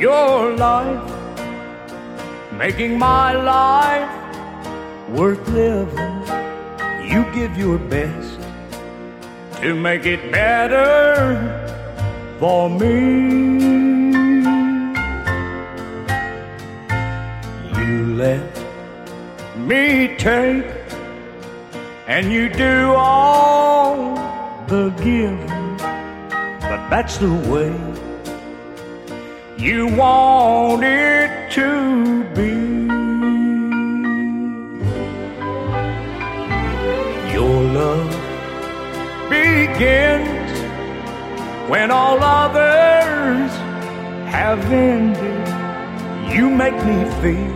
your life, making my life worth living. You give your best to make it better for me. You let me take, and you do all the giving, but that's the way you want it to be. Your love begins when all others have ended. You make me feel